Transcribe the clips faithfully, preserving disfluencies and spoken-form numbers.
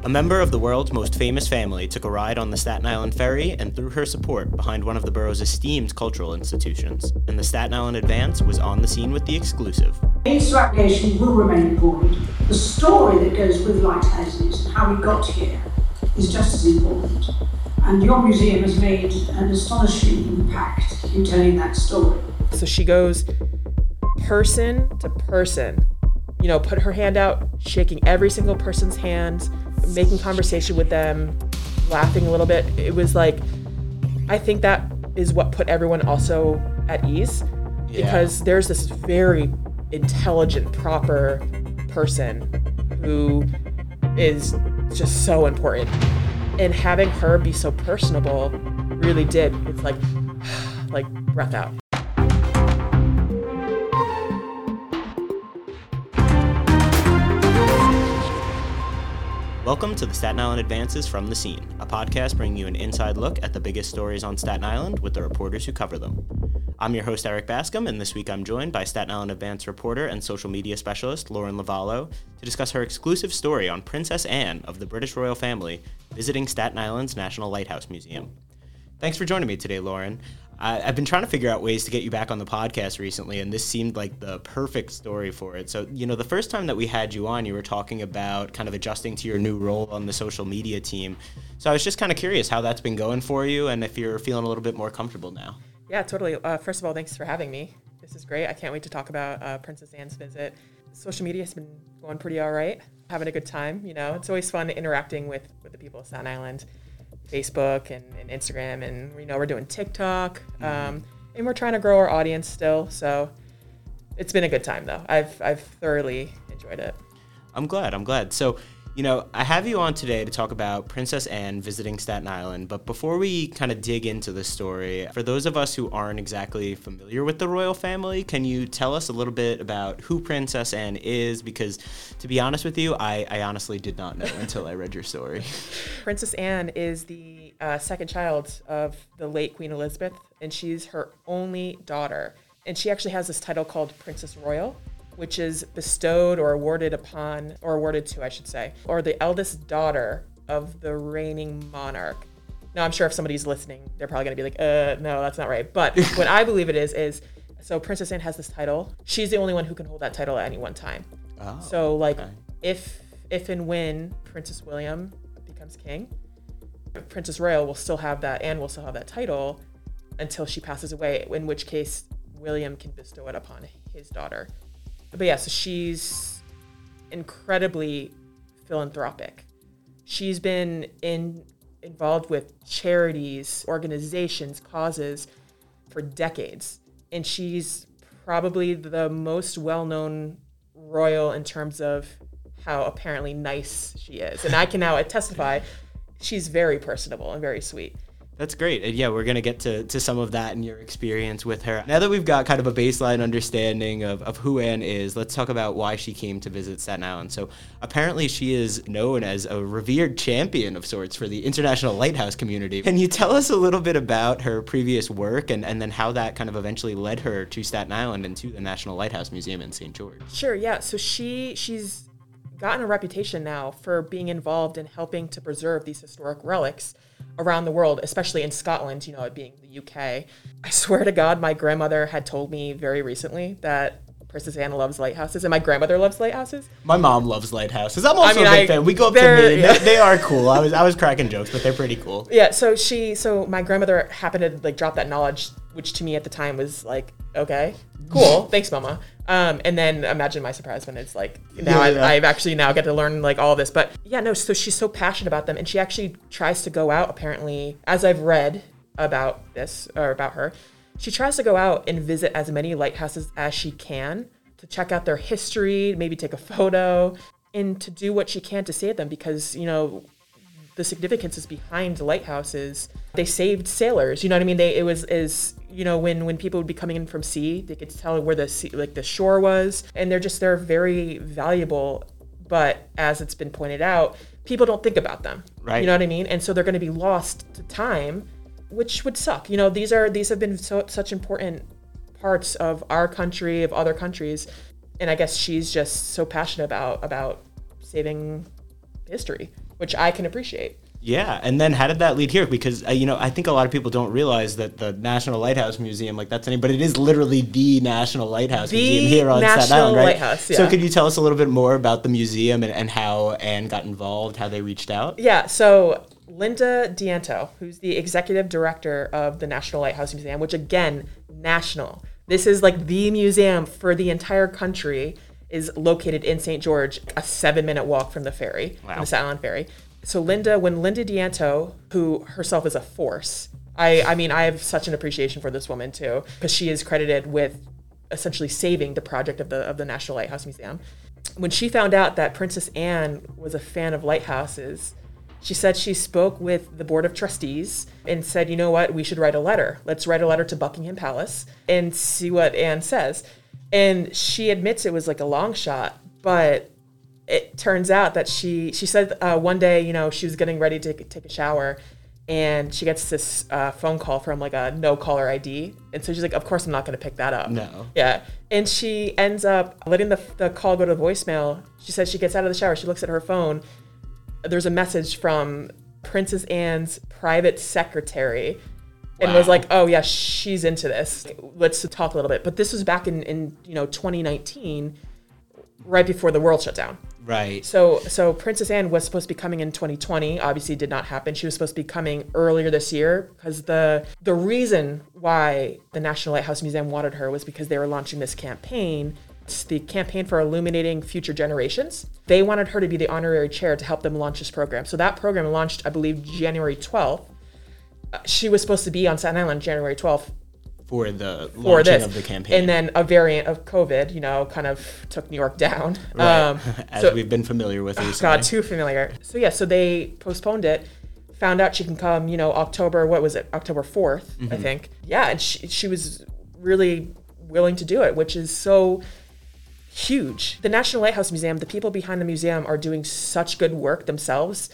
A member of the world's most famous family took a ride on the Staten Island ferry and threw her support behind one of the borough's esteemed cultural institutions, and the Staten Island Advance was on the scene with the exclusive. Ace application will remain important. The story that goes with lighthouses and how we got here is just as important. And your museum has made an astonishing impact in telling that story. So she goes person to person, you know, put her hand out, shaking every single person's hand, making conversation with them, laughing a little bit. It was like, I think that is what put everyone also at ease, yeah. Because there's this very intelligent, proper person who is just so important. And having her be so personable really did. It's like, like breath out. Welcome to the Staten Island Advances from the Scene, a podcast bringing you an inside look at the biggest stories on Staten Island with the reporters who cover them. I'm your host, Eric Bascom, and this week I'm joined by Staten Island Advance reporter and social media specialist Lauren Lavallo to discuss her exclusive story on Princess Anne of the British royal family visiting Staten Island's National Lighthouse Museum. Thanks for joining me today, Lauren. I, I've been trying to figure out ways to get you back on the podcast recently, and this seemed like the perfect story for it. So, you know, the first time that we had you on, you were talking about kind of adjusting to your new role on the social media team. So I was just kind of curious how that's been going for you and if you're feeling a little bit more comfortable now. Yeah, totally. Uh, first of all, thanks for having me. This is great. I can't wait to talk about uh, Princess Anne's visit. Social media has been going pretty all right. Having a good time, you know. It's always fun interacting with, with the people of Staten Island. Facebook and, and Instagram, and you know we're doing TikTok, um, and we're trying to grow our audience still. So it's been a good time though. I've I've thoroughly enjoyed it. I'm glad. I'm glad. So, you know, I have you on today to talk about Princess Anne visiting Staten Island. But before we kind of dig into the story, for those of us who aren't exactly familiar with the royal family, can you tell us a little bit about who Princess Anne is? Because to be honest with you, I, I honestly did not know until I read your story. Princess Anne is the uh, second child of the late Queen Elizabeth, and she's her only daughter. And she actually has this title called Princess Royal, which is bestowed or awarded upon, or awarded to, I should say, or the eldest daughter of the reigning monarch. Now, I'm sure if somebody's listening, they're probably going to be like, uh, no, that's not right. But what I believe it is, is, so Princess Anne has this title. She's the only one who can hold that title at any one time. Oh, so, like, okay. if if and when Princess William becomes king, Princess Royal will still have that, Anne will still have that title until she passes away, in which case William can bestow it upon his daughter. But yeah, so she's incredibly philanthropic. She's been in involved with charities, organizations, causes for decades. And she's probably the most well-known royal in terms of how apparently nice she is. And I can now testify, she's very personable and very sweet. That's great. And yeah, we're going to get to to some of that in your experience with her. Now that we've got kind of a baseline understanding of, of who Anne is, let's talk about why she came to visit Staten Island. So apparently she is known as a revered champion of sorts for the international lighthouse community. Can you tell us a little bit about her previous work and, and then how that kind of eventually led her to Staten Island and to the National Lighthouse Museum in Saint George? Sure, yeah. So she she's gotten a reputation now for being involved in helping to preserve these historic relics around the world, especially in Scotland, you know, it being the U K. I swear to God, my grandmother had told me very recently that Princess Anne loves lighthouses, and my grandmother loves lighthouses. My mom loves lighthouses. I'm also I mean, a big I, fan. We go up to Maine. Yeah. They, they are cool. I was I was cracking jokes, but they're pretty cool. Yeah, so she, so my grandmother happened to like drop that knowledge, which to me at the time was like, okay, cool, thanks, Mama. Um, and then imagine my surprise when it's like, now yeah, yeah. I've, I've actually now get to learn like all of this. But yeah, no, so she's so passionate about them, and she actually tries to go out, apparently, as I've read about this, or about her, she tries to go out and visit as many lighthouses as she can to check out their history, maybe take a photo, and to do what she can to save them, because, you know, the significance is behind the lighthouses. They saved sailors, you know what I mean? They, it was, is, you know, when, when people would be coming in from sea, they could tell where the sea, like the shore was, and they're just, they're very valuable. But as it's been pointed out, people don't think about them, right? You know what I mean? And so they're going to be lost to time, which would suck. You know, these are, these have been so, such important parts of our country, of other countries. And I guess she's just so passionate about, about saving history, which I can appreciate. Yeah, and then how did that lead here? Because, uh, you know, I think a lot of people don't realize that the National Lighthouse Museum, like that's any, but it is literally the National Lighthouse the Museum here on National Staten Island, right? Lighthouse, yeah. So could you tell us a little bit more about the museum and, and how Anne got involved, how they reached out? Yeah, so Linda Dianto, who's the executive director of the National Lighthouse Museum, which again, national. This is like the museum for the entire country, is located in Saint George, a seven minute walk from the ferry, wow. from the Staten Island ferry. So Linda, when Linda Dianto, who herself is a force, I, I mean, I have such an appreciation for this woman too, because she is credited with essentially saving the project of the of the National Lighthouse Museum. When she found out that Princess Anne was a fan of lighthouses, she said she spoke with the Board of Trustees and said, you know what, we should write a letter. Let's write a letter to Buckingham Palace and see what Anne says. And she admits it was like a long shot, but it turns out that she, she said uh, one day, you know, she was getting ready to take a shower and she gets this uh, phone call from like a no caller I D. And so she's like, of course I'm not going to pick that up. No. Yeah. And she ends up letting the, the call go to voicemail. She says she gets out of the shower. She looks at her phone. There's a message from Princess Anne's private secretary and wow. was like, oh yeah, she's into this. Let's talk a little bit. But this was back in, in you know, twenty nineteen, right before the world shut down. Right. So so Princess Anne was supposed to be coming in twenty twenty. Obviously did not happen. She was supposed to be coming earlier this year because the the reason why the National Lighthouse Museum wanted her was because they were launching this campaign. It's the campaign for illuminating future generations. They wanted her to be the honorary chair to help them launch this program. So that program launched, I believe, January twelfth. Uh, she was supposed to be on Staten Island January twelfth. For the for launching this. of the campaign. And then a variant of COVID, you know, kind of took New York down. Right. Um, As so, we've been familiar with recently. God, too familiar. So yeah, so they postponed it, found out she can come, you know, October, what was it? October fourth, mm-hmm. I think. Yeah, and she, she was really willing to do it, which is so huge. The National Lighthouse Museum, the people behind the museum are doing such good work themselves,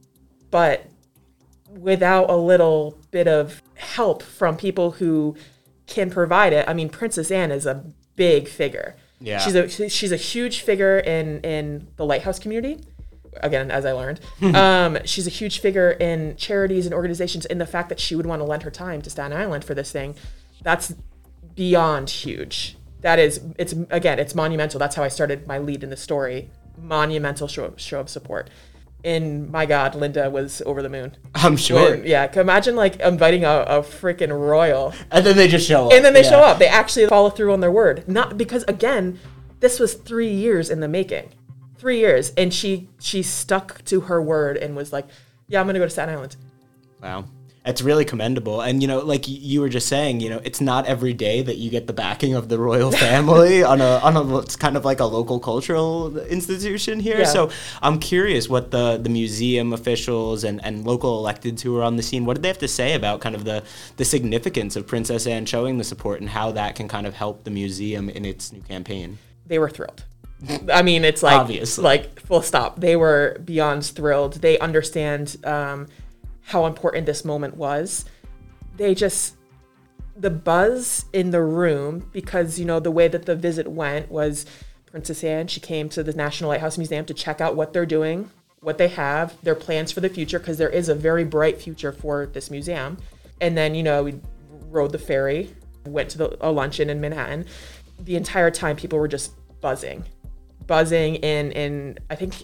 but without a little bit of help from people who can provide it. I mean, Princess Anne is a big figure. Yeah. She's a she's a huge figure in in the lighthouse community. Again, as I learned, um, she's a huge figure in charities and organizations. And the fact that she would want to lend her time to Staten Island for this thing, that's beyond huge. That is, it's again, it's monumental. That's how I started my lead in the story. Monumental show show of support. And my God, Linda was over the moon. I'm sure. When, yeah, imagine like inviting a, a freaking royal. And then they just show up. And then they yeah. show up. They actually follow through on their word. Not because, again, this was three years in the making. Three years. And she she stuck to her word and was like, yeah, I'm going to go to Staten Island. Wow. It's really commendable. And, you know, like you were just saying, you know, it's not every day that you get the backing of the royal family on a, on a, it's kind of like a local cultural institution here. Yeah. So I'm curious what the, the museum officials and, and local electeds who are on the scene, what did they have to say about kind of the, the significance of Princess Anne showing the support and how that can kind of help the museum in its new campaign? They were thrilled. I mean, it's like, Obviously. like full stop. They were beyond thrilled. They understand, um, how important this moment was. They just, the buzz in the room, because, you know, the way that the visit went was Princess Anne, she came to the National Lighthouse Museum to check out what they're doing, what they have, their plans for the future, because there is a very bright future for this museum. And then, you know, we rode the ferry, went to the, a luncheon in Manhattan. The entire time people were just buzzing, buzzing in, in I think,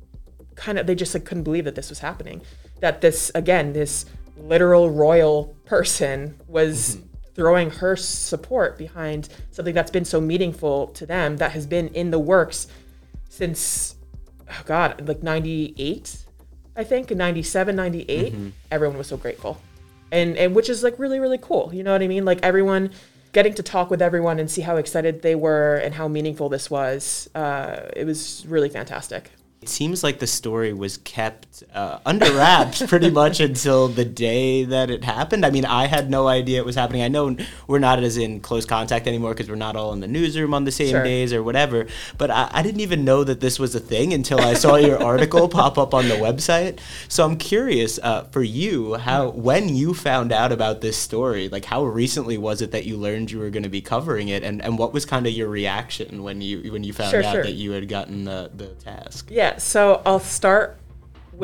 kind of, they just like couldn't believe that this was happening. That this, again, this literal royal person was mm-hmm. throwing her support behind something that's been so meaningful to them, that has been in the works since, oh God, like ninety-eight, I think, ninety-seven, ninety-eight. Mm-hmm. Everyone was so grateful. And, and which is like really, really cool. You know what I mean? Like everyone, getting to talk with everyone and see how excited they were and how meaningful this was. Uh, it was really fantastic. It seems like the story was kept uh, under wraps pretty much until the day that it happened. I mean, I had no idea it was happening. I know we're not as in close contact anymore because we're not all in the newsroom on the same sure. days or whatever. But I, I didn't even know that this was a thing until I saw your article pop up on the website. So I'm curious uh, for you, how when you found out about this story, like how recently was it that you learned you were going to be covering it, and, and what was kind of your reaction when you when you found sure, out sure. that you had gotten the, the task? Yeah. So I'll start with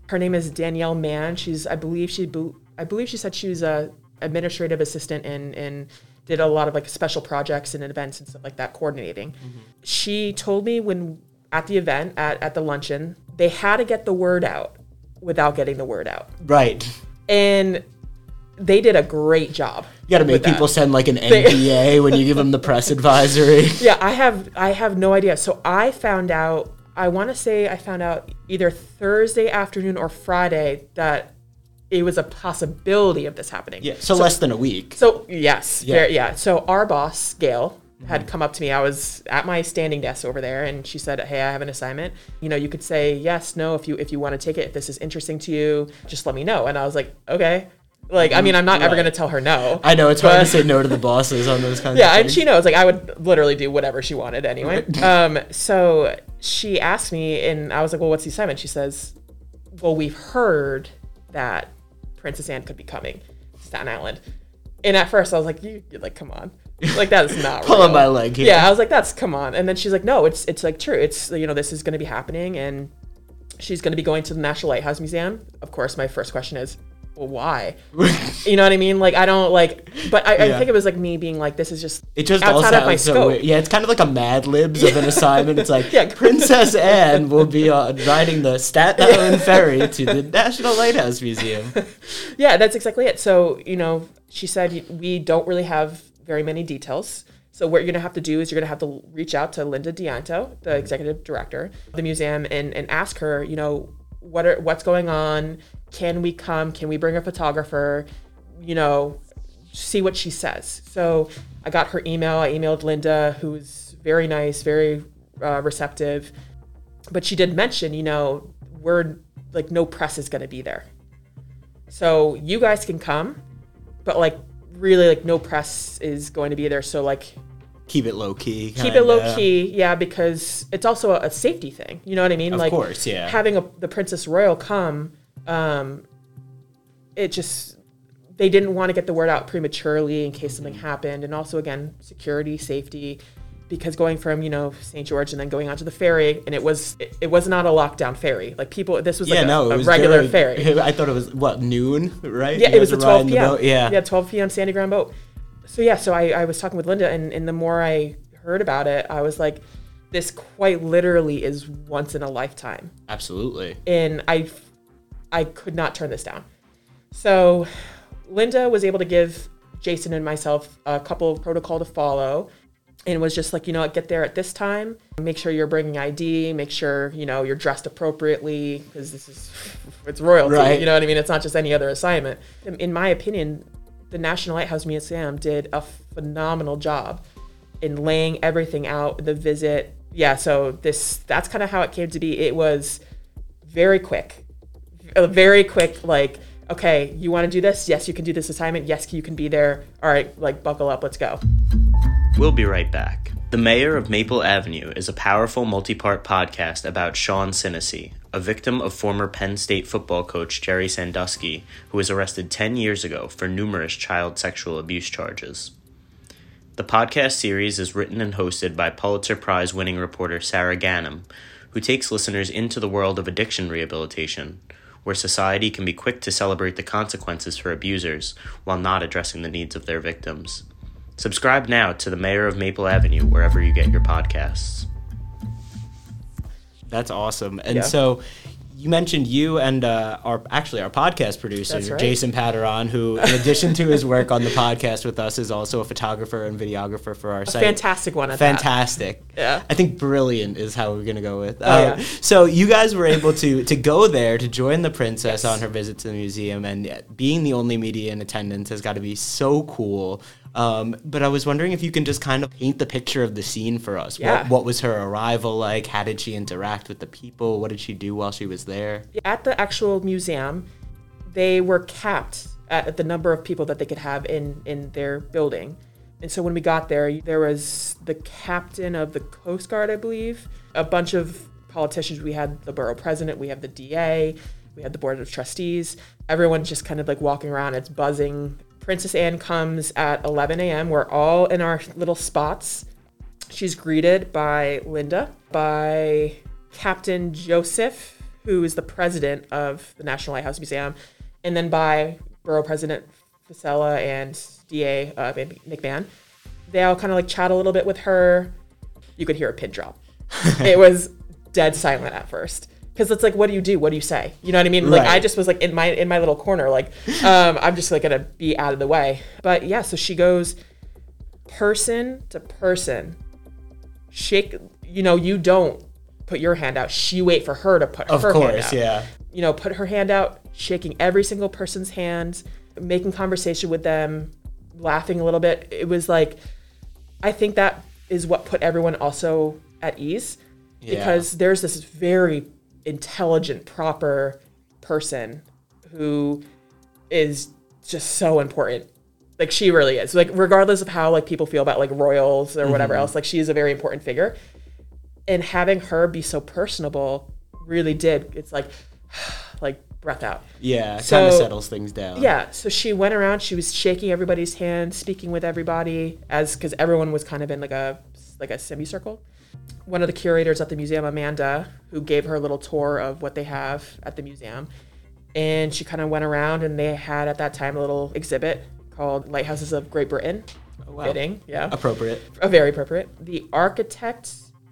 Her name is Danielle Mann. She's, I believe she, I believe she said she was a administrative assistant and and did a lot of like special projects and events and stuff like that, coordinating. Mm-hmm. She told me when at the event at at the luncheon, they had to get the word out without getting the word out. Right. And they did a great job. You got to make people that. send like an N D A when you give them the press advisory. Yeah, I have I have no idea. So I found out, I want to say I found out either Thursday afternoon or Friday that it was a possibility of this happening. Yeah, so, so less than a week. So yes, yeah. There, yeah. So our boss, Gail, had come up to me. I was at my standing desk over there, and she said, "Hey, I have an assignment. You know, you could say yes, no, if you if you want to take it. If this is interesting to you, just let me know." And I was like, "Okay." Like, I mean, I'm not right. ever going to tell her no. I know, it's but, hard to say no to the bosses on those kinds yeah, of things. Yeah, and she knows, like, I would literally do whatever she wanted anyway. um, so she asked me, and I was like, well, what's the assignment? She says, well, we've heard that Princess Anne could be coming to Staten Island. And at first, I was like, you, you're like, come on. Like, that is not Pulling real. my leg here. Yeah, I was like, that's, come on. And then she's like, no, it's, it's like, true. It's, you know, this is going to be happening, and she's going to be going to the National Lighthouse Museum. Of course, my first question is, well, why? You know what I mean? Like, I don't like, but I, yeah. I think it was like me being like, this is just it just outside of my so scope. Weird. Yeah, it's kind of like a Mad Libs of an assignment. It's like, yeah. Princess Anne will be uh, riding the Staten Island ferry to the National Lighthouse Museum. Yeah, that's exactly it. So, you know, she said, we don't really have very many details. So what you're going to have to do is you're going to have to reach out to Linda Dianto, the executive director of the museum, and, and ask her, you know, what are what's going on? Can we come? Can we bring a photographer? You know, see what she says. So I got her email. I emailed Linda, who's very nice, very uh, receptive. But she did mention, you know, we're like, no press is going to be there. So you guys can come, but like really like no press is going to be there. So like, keep it low key. Keep it low key, yeah, because it's also a, a safety thing. You know what I mean? Of like, course, yeah. Having a, the Princess Royal come, um, it just, they didn't want to get the word out prematurely in case something happened. And also, again, security, safety, because going from, you know, Saint George and then going onto the ferry, and it was, it, it was not a lockdown ferry. Like people, this was like yeah, a, no, a regular very, ferry. I thought it was, what, noon, right? Yeah, you it was a twelve p.m. Yeah. yeah, twelve p.m. Sandy Ground boat. So yeah, so I, I was talking with Linda, and, and the more I heard about it, I was like, this quite literally is once in a lifetime. Absolutely. And I, I could not turn this down. So Linda was able to give Jason and myself a couple of protocol to follow, and was just like, you know what, get there at this time, make sure you're bringing I D, make sure, you know, you're dressed appropriately, because this is, it's royalty, right. You know what I mean? It's not just any other assignment. In my opinion, the National Lighthouse Museum did a phenomenal job in laying everything out, the visit. Yeah, so this that's kind of how it came to be. It was very quick. A very quick, like, okay, you want to do this? Yes, you can do this assignment. Yes, you can be there. All right, like, buckle up, let's go. We'll be right back. The Mayor of Maple Avenue is a powerful multi-part podcast about Sean Sinisi, a victim of former Penn State football coach Jerry Sandusky, who was arrested ten years ago for numerous child sexual abuse charges. The podcast series is written and hosted by Pulitzer Prize-winning reporter Sarah Ganim, who takes listeners into the world of addiction rehabilitation, where society can be quick to celebrate the consequences for abusers while not addressing the needs of their victims. Subscribe now to The Mayor of Maple Avenue wherever you get your podcasts. That's awesome. And yeah. So you mentioned you and uh, our actually our podcast producer, right. Jason Pateron, who in addition to his work on the podcast with us is also a photographer and videographer for our a site. Fantastic one at Fantastic. That. Yeah. I think brilliant is how we're going to go with. Oh, uh, yeah. So you guys were able to to go there to join the princess yes. on her visit to the museum, and being the only media in attendance has got to be so cool. Um, but I was wondering if you can just kind of paint the picture of the scene for us. Yeah. What, what was her arrival like? How did she interact with the people? What did she do while she was there? At the actual museum, they were capped at the number of people that they could have in, in their building. And so when we got there, there was the captain of the Coast Guard, I believe, a bunch of politicians. We had the borough president, we have the D A, we had the board of trustees. Everyone just kind of like walking around. It's buzzing. Princess Anne comes at eleven a.m. We're all in our little spots. She's greeted by Linda, by Captain Joseph, who is the president of the National Lighthouse Museum, and then by Borough President Fasella and D A uh, McMahon. They all kind of like chat a little bit with her. You could hear a pin drop. It was dead silent at first. Because it's like, what do you do? What do you say? You know what I mean? Like, right. I just was like in my in my little corner, like, um, I'm just like gonna be out of the way. But yeah, so she goes person to person, shake. You know, you don't put your hand out. She wait for her to put of her course, hand out. Yeah. You know, put her hand out, shaking every single person's hand, making conversation with them, laughing a little bit. It was like, I think that is what put everyone also at ease, yeah. because there's this very intelligent, proper person who is just so important. Like, she really is. Like, regardless of how like people feel about like royals or whatever mm-hmm. else, like she is a very important figure. And having her be so personable really did. It's like, like breath out. Yeah, it so, kind of settles things down. Yeah, so she went around. She was shaking everybody's hand, speaking with everybody, as because everyone was kind of in like a like a semicircle. One of the curators at the museum, Amanda, who gave her a little tour of what they have at the museum. And she kind of went around, and they had at that time a little exhibit called Lighthouses of Great Britain. Oh, wow. Fitting, yeah. Appropriate. Uh, very appropriate. The architect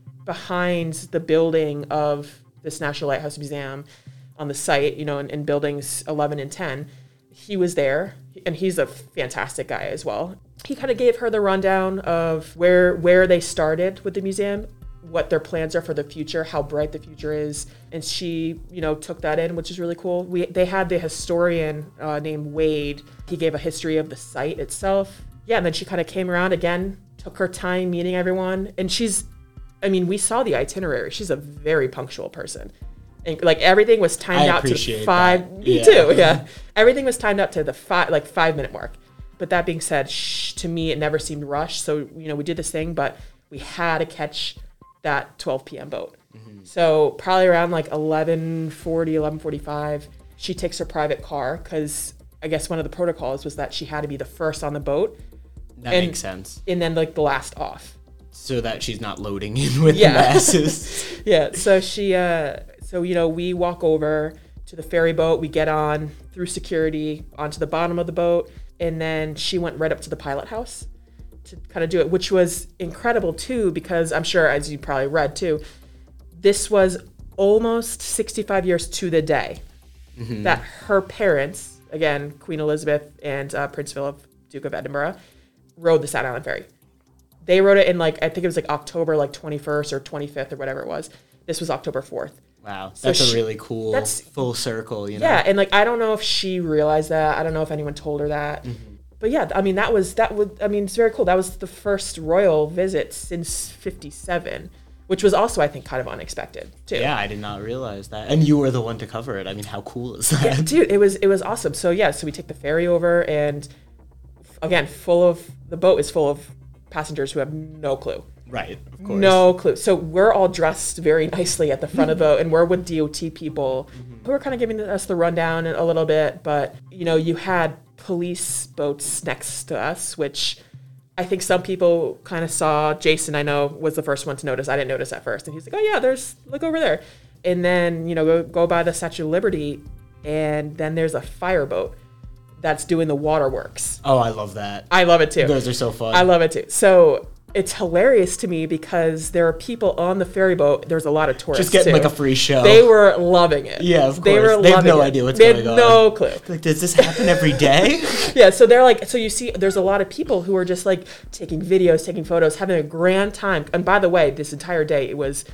behind the building of this National Lighthouse Museum on the site, you know, in, in buildings eleven and ten, he was there, and he's a fantastic guy as well. He kind of gave her the rundown of where where they started with the museum, what their plans are for the future, how bright the future is, and she, you know, took that in, which is really cool. We they had the historian uh, named Wade. He gave a history of the site itself. Yeah, and then she kind of came around again, took her time meeting everyone, and she's, I mean, we saw the itinerary. She's a very punctual person. And like everything was timed I out to five. That. Me yeah. too. Yeah, everything was timed up to the five, like five minute mark. But that being said, shh, to me, it never seemed rushed. So, you know, we did this thing, but we had to catch that twelve p.m. boat. Mm-hmm. So probably around like eleven forty, eleven forty-five, she takes her private car because I guess one of the protocols was that she had to be the first on the boat. That and, makes sense. And then like the last off. So that she's not loading in with yeah. the masses. yeah. So she, uh, so, you know, we walk over to the ferry boat. We get on through security onto the bottom of the boat. And then she went right up to the pilot house to kind of do it, which was incredible too, because I'm sure, as you probably read too, this was almost sixty-five years to the day mm-hmm. that her parents, again, Queen Elizabeth and uh, Prince Philip, Duke of Edinburgh, rode the Staten Island Ferry. They rode it in like, I think it was like October like twenty-first or twenty-fifth or whatever it was. This was October fourth. Wow, that's so she, a really cool that's, full circle, you know? Yeah, and like, I don't know if she realized that. I don't know if anyone told her that. Mm-hmm. But yeah, I mean, that was, that would, I mean, it's very cool. That was the first royal visit since fifty-seven, which was also, I think, kind of unexpected too. Yeah, I did not realize that. And you were the one to cover it. I mean, how cool is that? Yeah, dude, it was, it was awesome. So yeah, so we take the ferry over, and again, full of, the boat is full of passengers who have no clue. Right, of course. No clue. So we're all dressed very nicely at the front of the boat, and we're with D O T people mm-hmm. who are kind of giving us the rundown a little bit. But, you know, you had police boats next to us, which I think some people kind of saw. Jason, I know, was the first one to notice. I didn't notice at first. And he's like, oh, yeah, there's, look over there. And then, you know, go, go by the Statue of Liberty, and then there's a fireboat that's doing the waterworks. Oh, I love that. I love it, too. Those are so fun. I love it, too. So it's hilarious to me because there are people on the ferry boat. There's a lot of tourists, just getting too. like a free show. They were loving it. Yeah, of course. They were they have loving no it. idea what's they going had on. No clue. Like, does this happen every day? Yeah, so they're like, so you see, there's a lot of people who are just like taking videos, taking photos, having a grand time. And by the way, this entire day it was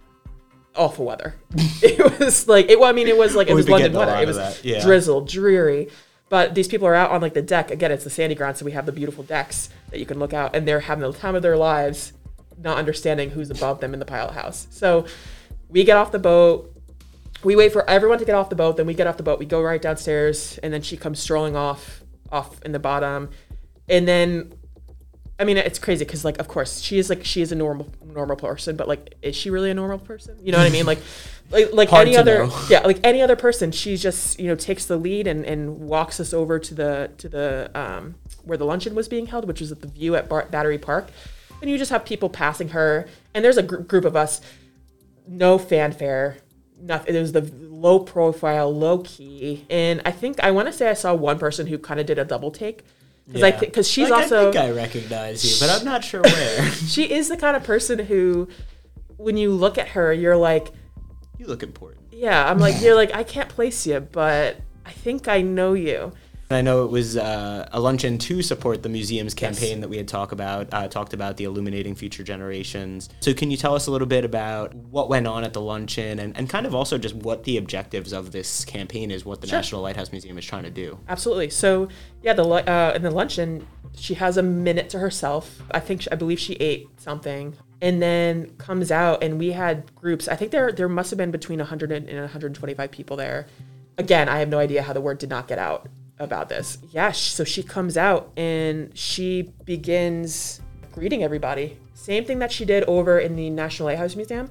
awful weather. It was like, it. Well, I mean, it was like it was London weather. It was yeah. drizzle, dreary. But these people are out on like the deck. Again, it's the sandy ground, so we have the beautiful decks that you can look out, and they're having the time of their lives, not understanding who's above them in the pilot house. So we get off the boat. We wait for everyone to get off the boat. Then we get off the boat. We go right downstairs, and then she comes strolling off, off in the bottom. And then, I mean, it's crazy because, like, of course, she is like she is a normal normal person, but like, is she really a normal person? You know what I mean? Like, like like Hard any to other, know. yeah, like any other person, she just, you know, takes the lead and, and walks us over to the to the um where the luncheon was being held, which was at the View at Bar- Battery Park. And you just have people passing her, and there's a gr- group of us, no fanfare, nothing. It was the low profile, low key, and I think I want to say I saw one person who kind of did a double take because yeah. I think because she's like, also I think I recognize you, but I'm not sure where. She is the kind of person who, when you look at her, you're like, you look important. Yeah, I'm like, you're like, I can't place you, but I think I know you. I know it was uh, a luncheon to support the museum's campaign Yes. that we had talk about, uh, talked about the Illuminating Future Generations. So can you tell us a little bit about what went on at the luncheon and, and kind of also just what the objectives of this campaign is, what the Sure. National Lighthouse Museum is trying to do? Absolutely. So yeah, the lu- uh, in the luncheon, she has a minute to herself. I think she, I believe she ate something, and then comes out, and we had groups. I think there there must have been between one hundred and one hundred twenty-five people there. Again, I have no idea how the word did not get out about this. Yeah, so she comes out and she begins greeting everybody. Same thing that she did over in the National Lighthouse Museum,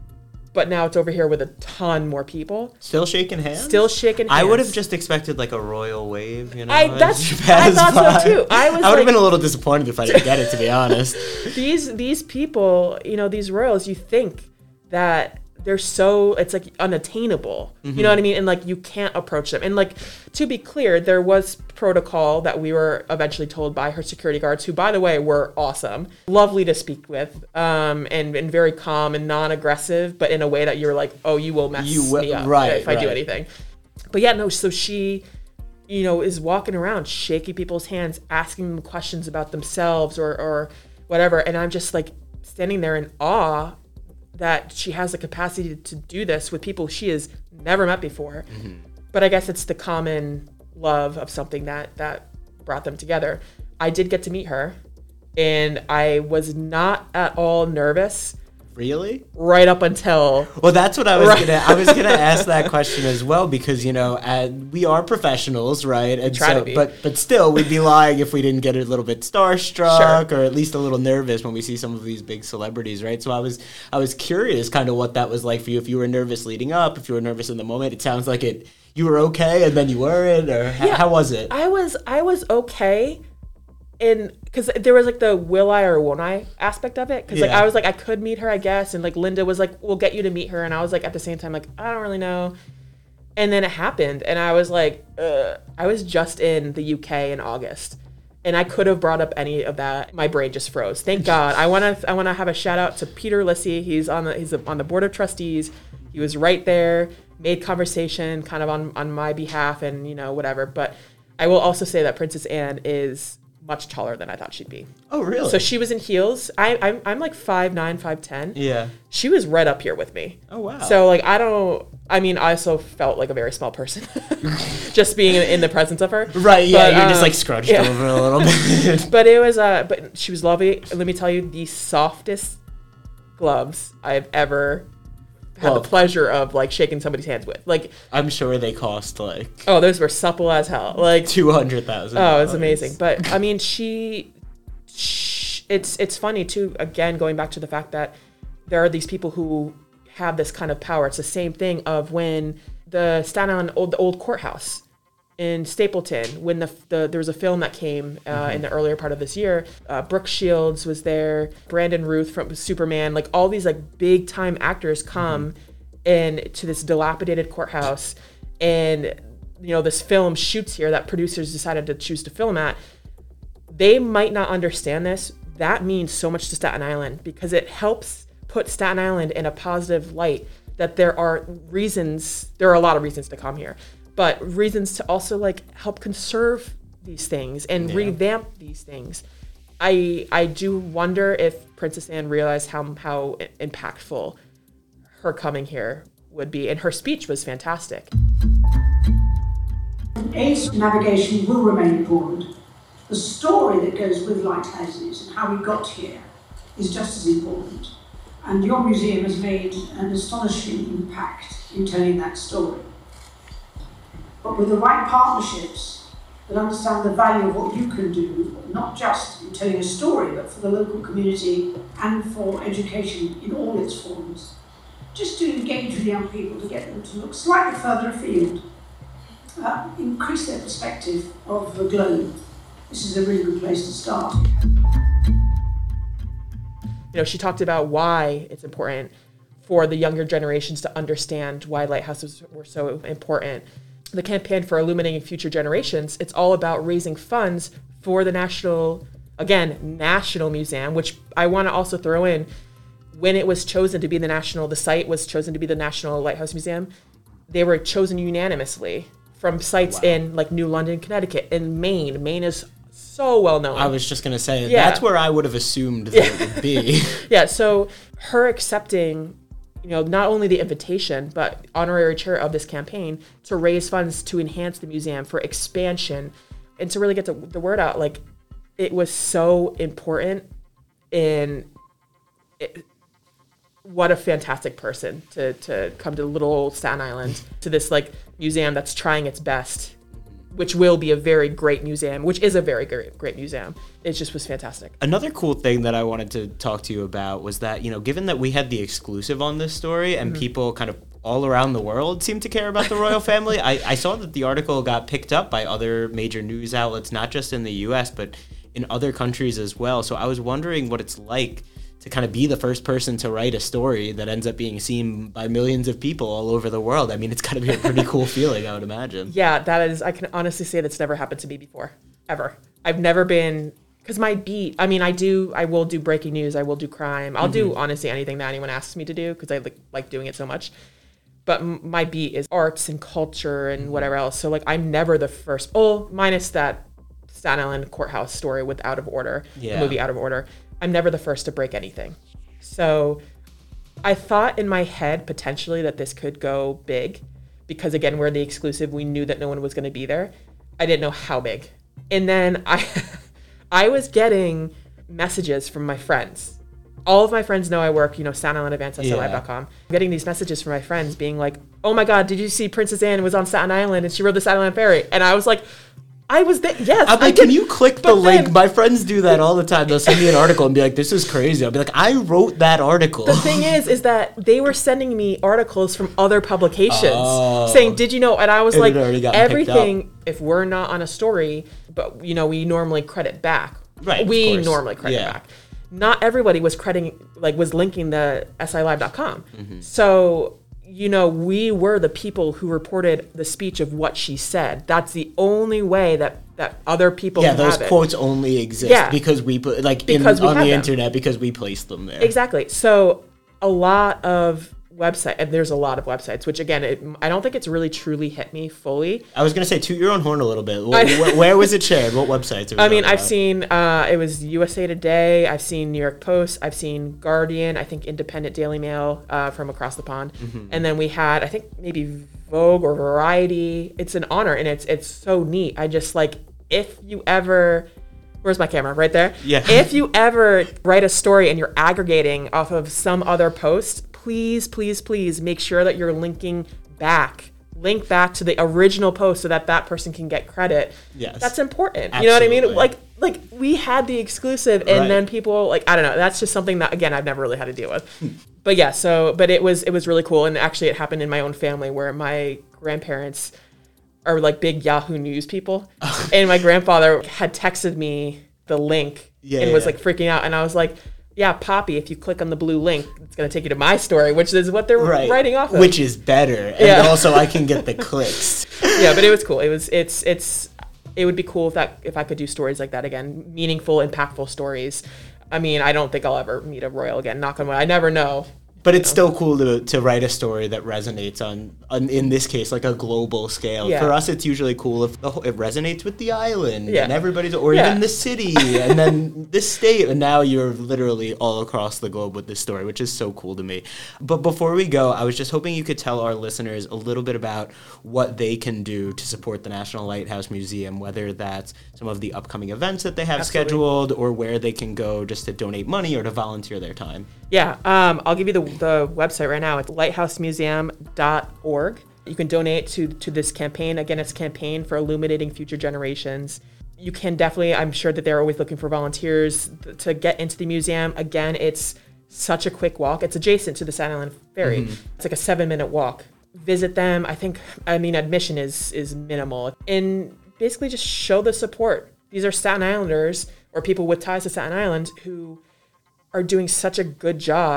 but now it's over here with a ton more people. Still shaking hands? Still shaking hands. I would have just expected like a royal wave, you know? I as that's she I passed thought by. so too. I was I would have like, been a little disappointed if I didn't get it, to be honest. these these people, you know, these royals, you think that they're so, it's like unattainable, Mm-hmm. you know what I mean? And like, you can't approach them. And like, to be clear, there was protocol that we were eventually told by her security guards, who, by the way, were awesome, lovely to speak with, um, and, and very calm and non-aggressive, but in a way that you're like, oh, you will mess You will- me up right, if I do right. anything. But yeah, no, so she, you know, is walking around, shaking people's hands, asking them questions about themselves or, or whatever. And I'm just like standing there in awe that she has the capacity to do this with people she has never met before. Mm-hmm. But I guess it's the common love of something that that brought them together. I did get to meet her, and I was not at all nervous Really? right up until Well, that's what I was Right. gonna. I was gonna ask that question as well, because you know, uh, we are professionals, right? And Try so, to be. but but still, we'd be lying if we didn't get a little bit starstruck Sure. or at least a little nervous when we see some of these big celebrities, right? So I was I was curious, kind of what that was like for you. If you were nervous leading up, if you were nervous in the moment. It sounds like it. You were okay, and then you weren't, or h- Yeah. how was it? I was I was okay, and because there was like the will I or won't I aspect of it, because like Yeah. I was like, I could meet her, I guess, and like Linda was like, we'll get you to meet her, and I was like at the same time like, I don't really know. And then it happened, and I was like, Ugh. I was just in the U K in August, and I could have brought up any of that. My brain just froze. Thank God. I want to I want to have a shout out to Peter Lissy. He's on the he's on the board of trustees. He was right there, made conversation kind of on on my behalf, and you know whatever. But I will also say that Princess Anne is much taller than I thought she'd be. Oh, really? So she was in heels. I I'm I'm like five nine, five ten. yeah. She was right up here with me. Oh, wow. So like I don't. I mean, I also felt like a very small person, just being in, in the presence of her. Right. Yeah. But, you're just um, like scrunched yeah. over a little bit. But it was uh, but she was lovely. Let me tell you, the softest gloves I've ever had Well, the pleasure of like shaking somebody's hands with. Like, I'm sure they cost like oh, those were supple as hell. Like, two hundred thousand. oh, it's amazing. But I mean, she, sh it's it's funny too. Again, going back to the fact that there are these people who have this kind of power. It's the same thing of when the Staten Island old the old courthouse in Stapleton, when the, the there was a film that came uh, mm-hmm. in the earlier part of this year. Uh, Brooke Shields was there, Brandon Ruth from Superman, like all these like big time actors come mm-hmm. in to this dilapidated courthouse, and you know this film shoots here that producers decided to choose to film at. They might not understand this. That means so much to Staten Island because it helps put Staten Island in a positive light, that there are reasons, there are a lot of reasons to come here, but reasons to also like help conserve these things and yeah. revamp these things. I I do wonder if Princess Anne realized how how impactful her coming here would be, and her speech was fantastic. Aids to navigation will remain important. The story that goes with lighthouses and how we got here is just as important. And your museum has made an astonishing impact in telling that story. But with the right partnerships that understand the value of what you can do, not just in telling a story, but for the local community and for education in all its forms, just to engage with young people, to get them to look slightly further afield, uh, increase their perspective of the globe. This is a really good place to start. You know, she talked about why it's important for the younger generations to understand why lighthouses were so important. The campaign for illuminating future generations, it's all about raising funds for the national, again, National Museum, which I want to also throw in, when it was chosen to be the national, the site was chosen to be the National Lighthouse Museum, they were chosen unanimously from sites wow. in like New London, Connecticut, and Maine. Maine is so well known. I was just going to say, yeah. that's where I would have assumed that it would be. Yeah, so her accepting, you know, not only the invitation, but honorary chair of this campaign to raise funds to enhance the museum for expansion and to really get the, the word out. Like, it was so important in it, what a fantastic person to, to come to little old Staten Island, to this like museum that's trying its best, which will be a very great museum, which is a very great, great museum. It just was fantastic. Another cool thing that I wanted to talk to you about was that, you know, given that we had the exclusive on this story and mm-hmm. people kind of all around the world seem to care about the royal family, I, I saw that the article got picked up by other major news outlets, not just in the U S, but in other countries as well. So I was wondering what it's like to kind of be the first person to write a story that ends up being seen by millions of people all over the world. I mean, it's got to be a pretty cool feeling, I would imagine. Yeah, that is, I can honestly say that's never happened to me before, ever. I've never been, because my beat, I mean, I do, I will do breaking news, I will do crime. I'll mm-hmm. do, honestly, anything that anyone asks me to do, because I like, like doing it so much. But m- my beat is arts and culture and whatever else. So, like, I'm never the first, oh, minus that Staten Island courthouse story with Out of Order, yeah. the movie Out of Order. I'm never the first to break anything. So I thought in my head potentially that this could go big because, again, we're the exclusive. We knew that no one was going to be there. I didn't know how big. And then I I was getting messages from my friends. All of my friends know I work, you know, Staten Island Advance, S I Live dot com. I'm getting these messages from my friends being like, oh my God, did you see Princess Anne was on Staten Island and she rode the Staten Island Ferry? And I was like, I was there. Yes. I'm like, I can you click the then, link? My friends do that all the time. They'll send me an article and be like, this is crazy. I'll be like, I wrote that article. The thing is, is that they were sending me articles from other publications oh. saying, did you know? And I was It like, everything, if we're not on a story, but, you know, we normally credit back. Right. We normally credit yeah. back. Not everybody was crediting, like, was linking the S I Live dot com. Mm-hmm. So, you know, we were the people who reported the speech of what she said. That's the only way that, that other people yeah, have those it. quotes only exist yeah. because we put like because in, we on the them. internet because we placed them there. Exactly. So a lot of website, and there's a lot of websites, which again, it, I don't think it's really truly hit me fully. I was gonna say, toot your own horn a little bit. Where, where was it shared? What websites? I mean, I've about? seen uh, it was U S A Today. I've seen New York Post. I've seen Guardian. I think Independent Daily Mail uh, from across the pond. Mm-hmm. And then we had, I think maybe Vogue or Variety. It's an honor, and it's it's so neat. I just like if you ever. Where's my camera? Right there? Yeah. If you ever write a story and you're aggregating off of some other post, please, please, please make sure that you're linking back. Link back to the original post so that that person can get credit. Yes. That's important. Absolutely. You know what I mean? Like, like we had the exclusive and right. then people, like, I don't know. That's just something that, again, I've never really had to deal with. But yeah, so, but it was, it was really cool. And actually it happened in my own family where my grandparents are like big Yahoo News people. And my grandfather had texted me the link yeah, and was yeah. like freaking out. And I was like, yeah, Poppy, if you click on the blue link, it's going to take you to my story, which is what they're right. writing off of. Which is better. And yeah. also I can get the clicks. Yeah, but it was cool. It was, it's, it's, it would be cool if that, if I could do stories like that again, meaningful, impactful stories. I mean, I don't think I'll ever meet a royal again, knock on wood. I never know. But it's still cool to to write a story that resonates on, on in this case, like a global scale. Yeah. For us, it's usually cool if the whole, it resonates with the island yeah. and everybody's, or yeah. even the city, and then this state, and now you're literally all across the globe with this story, which is so cool to me. But before we go, I was just hoping you could tell our listeners a little bit about what they can do to support the National Lighthouse Museum, whether that's some of the upcoming events that they have Absolutely. scheduled, or where they can go just to donate money or to volunteer their time. Yeah, um, I'll give you the, the website right now. It's lighthouse museum dot org. You can donate to, to this campaign. Again, it's a campaign for illuminating future generations. You can definitely, I'm sure that they're always looking for volunteers to get into the museum. Again, it's such a quick walk. It's adjacent to the Staten Island Ferry. Mm-hmm. It's like a seven minute walk. Visit them. I think, I mean, admission is is minimal. And basically just show the support. These are Staten Islanders or people with ties to Staten Island who are doing such a good job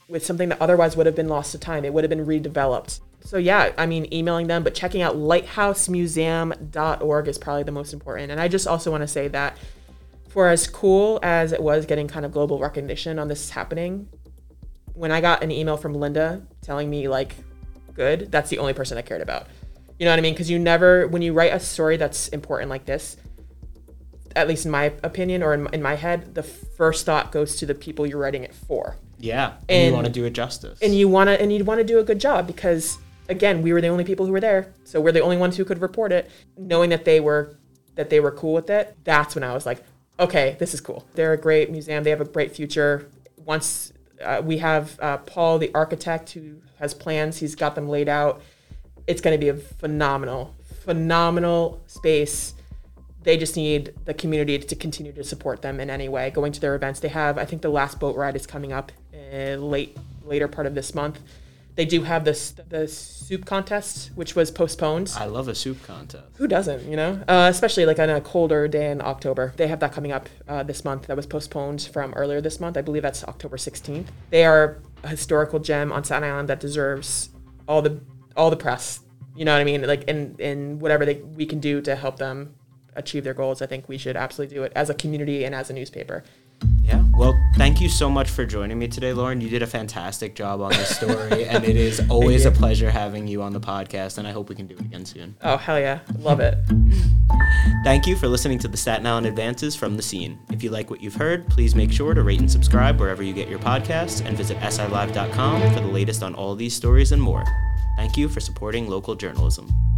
with something that otherwise would have been lost to time. It would have been redeveloped. So yeah, I mean, emailing them, but checking out lighthouse museum dot org is probably the most important. And I just also want to say that for as cool as it was getting kind of global recognition on this happening, when I got an email from Linda telling me like, good, that's the only person I cared about. You know what I mean? Because you never, when you write a story that's important like this, at least in my opinion or in, in my head, the first thought goes to the people you're writing it for. Yeah, and, and you want to do it justice. And you want to, and you want to do a good job because, again, we were the only people who were there, so we're the only ones who could report it. Knowing that they were, that they were cool with it, that's when I was like, okay, this is cool. They're a great museum. They have a great future. Once uh, we have uh, Paul, the architect, who has plans, he's got them laid out. It's going to be a phenomenal, phenomenal space. They just need the community to continue to support them in any way, going to their events. They have, I think the last boat ride is coming up uh, late, later part of this month. They do have this the soup contest, which was postponed. I love a soup contest. Who doesn't, you know? Uh, especially like on a colder day in October. They have that coming up uh, this month. That was postponed from earlier this month. I believe that's October sixteenth. They are a historical gem on Staten Island that deserves all the all the press. You know what I mean? Like in, in whatever they, we can do to help them achieve their goals, I think we should absolutely do it as a community and as a newspaper. Yeah. Well, thank you so much for joining me today, Lauren. You did a fantastic job on this story, and it is always a pleasure having you on the podcast, and I hope we can do it again soon. Oh, hell yeah. Love it. Thank you for listening to the Staten Island Advances from the Scene. If you like what you've heard, please make sure to rate and subscribe wherever you get your podcasts, and visit S I live dot com for the latest on all these stories and more. Thank you for supporting local journalism.